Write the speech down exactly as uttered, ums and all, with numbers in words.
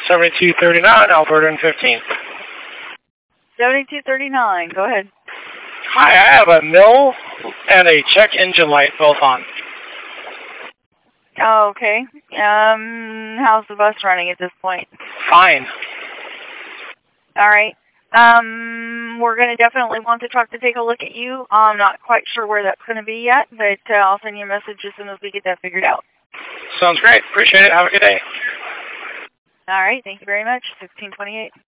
seventy-two thirty-nine, Alberta and fifteen. seventy-two thirty-nine, go ahead. Hi, I have a mill and a check engine light both on. Oh, okay. Um, how's the bus running at this point? Fine. All right. Um, we're going to definitely want the truck to take a look at you. I'm not quite sure where that's going to be yet, but uh, I'll send you a message as soon as we get that figured out. Sounds great. Appreciate it. Have a good day. All right. Thank you very much. sixteen twenty-eight.